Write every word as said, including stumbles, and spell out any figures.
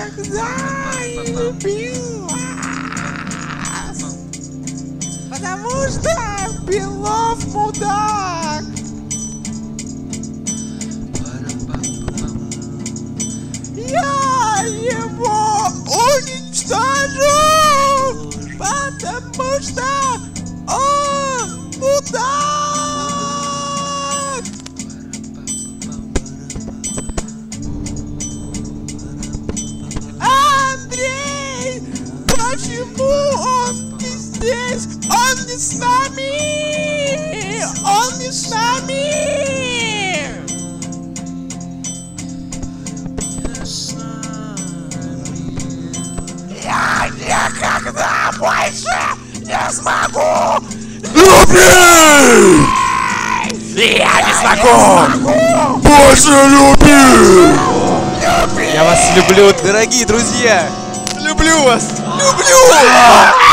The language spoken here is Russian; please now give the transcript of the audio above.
никогда не любил вас, потому что Белов мудак. Я его уничтожу, потому что он мудак. Андрей, почему он не здесь? Он не с нами! Он не с нами! Я никогда больше не смогу любить! Я не смогу больше любить! Я вас люблю, дорогие друзья! Люблю вас! Люблю!